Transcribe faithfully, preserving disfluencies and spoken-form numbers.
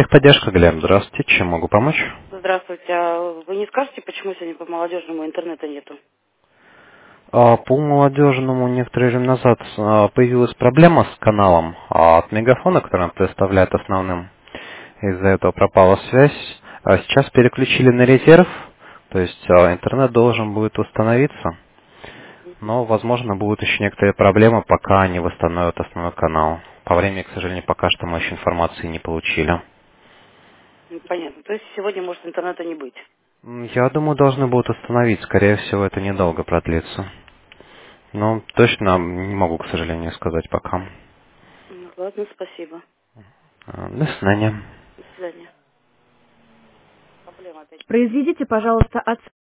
Техподдержка, Глеб, здравствуйте, чем могу помочь? Здравствуйте. А вы не скажете, почему сегодня по молодежному интернета нету? А, По молодежному некоторое время назад а, появилась проблема с каналом а, от Мегафона, который он представляет основным. Из-за этого пропала связь. А Сейчас переключили на резерв, то есть а, интернет должен будет установиться, но, возможно, будут еще некоторые проблемы, пока не восстановят основной канал. По времени, к сожалению, пока что мы еще информации не получили. Ну, понятно. То есть сегодня может интернета не быть. М, Я думаю, должны будут установить. Скорее всего, это недолго продлится. Но точно не могу, к сожалению, сказать пока. Ну, ладно, спасибо. А, До свидания. До свидания. Проблема опять. Произведите, пожалуйста, оценку.